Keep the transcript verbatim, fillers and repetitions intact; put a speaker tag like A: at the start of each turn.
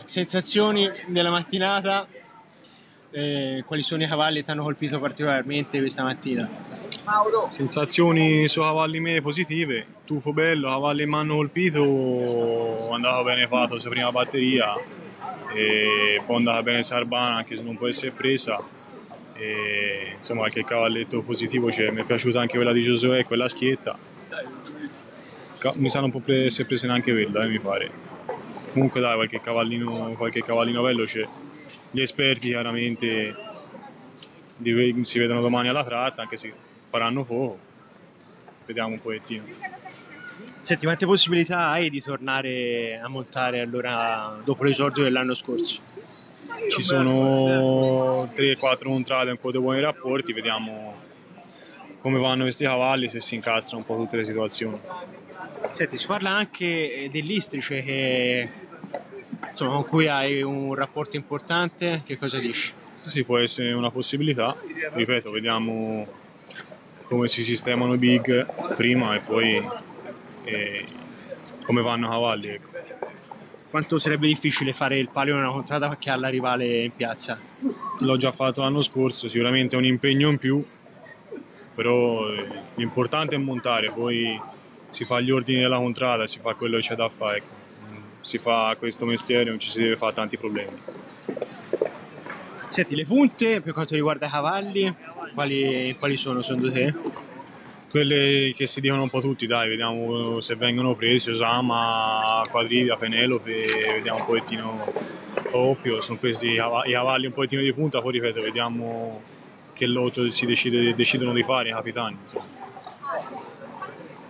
A: sensazioni della mattinata, eh, quali sono i cavalli che ti hanno colpito particolarmente questa mattina?
B: Sensazioni su cavalli me positive, tufo bello, cavalli mi hanno colpito, è andato bene fatto la prima batteria e poi è andata bene Sarbana anche se non può essere presa e insomma qualche cavalletto positivo c'è, mi è piaciuta anche quella di Giosuè, quella schietta, mi sanno un po' essere prese neanche quella, eh, mi pare. Comunque dai, qualche cavallino, qualche cavallino bello c'è. Gli esperti chiaramente si vedono domani alla tratta, anche se faranno poco. Vediamo un pochettino.
A: Senti, quante possibilità hai di tornare a montare allora dopo l'esordio dell'anno scorso?
B: Ci sono tre quattro contrade, un po' di buoni rapporti, vediamo come vanno questi cavalli, se si incastrano un po' tutte le situazioni.
A: Senti, si parla anche dell'Istrice che, insomma, con cui hai un rapporto importante, che cosa dici?
B: Sì, sì, può essere una possibilità, ripeto, vediamo come si sistemano i big prima e poi e come vanno i cavalli, ecco.
A: Quanto sarebbe difficile fare il palio in una contrada che ha la rivale in piazza?
B: L'ho già fatto l'anno scorso, sicuramente è un impegno in più, però l'importante è montare, poi si fa gli ordini della contrada, si fa quello che c'è da fare, ecco. Si fa questo mestiere, non ci si deve fare tanti problemi.
A: Senti, le punte per quanto riguarda i cavalli, quali, quali sono secondo te?
B: Quelle che si dicono un po' tutti, dai, vediamo se vengono presi, Osama, Quadrivia, Penelope, vediamo un pochettino Oppio, sono questi i cavalli un pochettino di punta, poi ripeto, vediamo che lotto si decide, decidono di fare i capitani, insomma.